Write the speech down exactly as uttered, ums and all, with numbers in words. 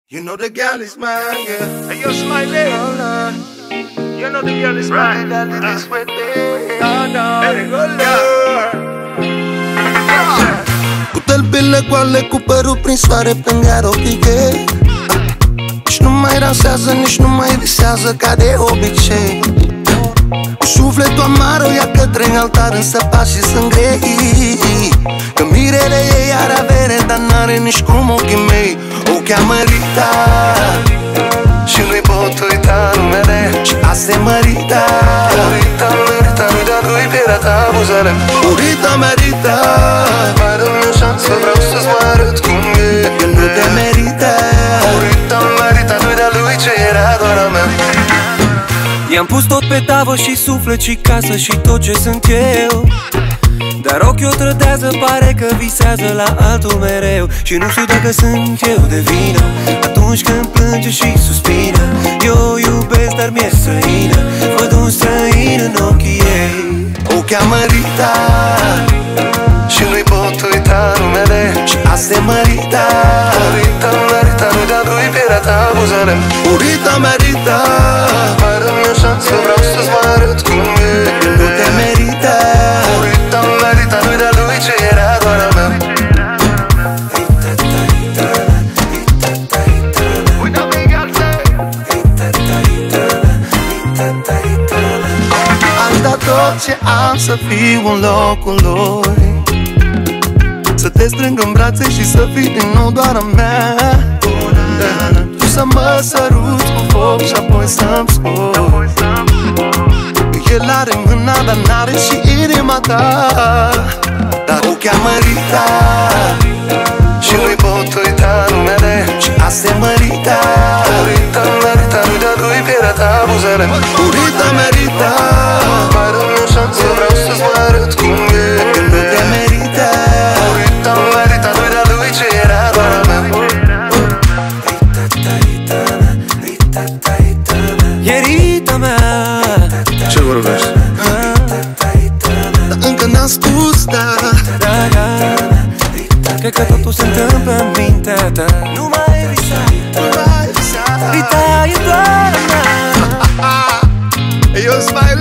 You know the girl is mine, yeah. Hey, yo, Smiley. Oh, Lord. You know the girl is mine. That it is with me. Oh, no. Hey, Go, Cu tălpile goale, cu părul prin soare, plâng iar ochii ei. Nici nu mai dansează, nici nu mai visează ca de obicei. Cu sufletul amară, ia către altar, însă pașii sunt grei. Că mirele ei are avere, dar n-are nici cum ochii mei. O cheamă Rita și nu-i pot uita numele, și asta e Rita. Rita, Rita, nu-i da lui pielea ta buzele. Rita, Rita, mai dă-mi o șansă, vreau să-ți mai arăt cum e. Că nu te merită. Rita, Rita, nu-i da lui ce era doar a mea. I-am pus tot pe tavă, și suflet, și casă, și tot ce sunt eu. Dar ochii o trădează, pare că visează la altul mereu. Și nu știu dacă sunt eu de vină atunci când plânge și suspină. Eu o iubesc, dar mi-e străină, văd un străin în ochii ei. O cheamă Rita și nu-i pot uita numele, și asta e Rita. Rita, Rita, nu-i da lui pielea ta buzele. Rita, Rita, mai dă-mi o șansă, vreau să-ți mai arăt cum e. Că nu te merită. Rita, Rita, nu-i da lui ce era doar a mea. Aș da tot ce am să fiu în locul lui, să te strâng în brațe și să fii din nou doar a mea. Tu să mă săruți cu foc și apoi să-mi spui. El are mâna, dar n-are și inima ta. Dar o cheamă Rita și nu-i pot uita numele, și asta e Rita. Rita, Rita, nu-i da lui pielea ta buzele. Rita, Rita, mai dă-mi o șansă, vreau să-ți mai arăt cum e. Că nu te merită. Rita, Rita, nu-i da lui ce era doar a mea. E Rita mea. Ce vorbești? Dar încă n-am spus, da. Da, da. Cred că totul se întâmplă în mintea ta. Nu mai visa, Nu mai visa. Rita e doar a mea. Eu-s mai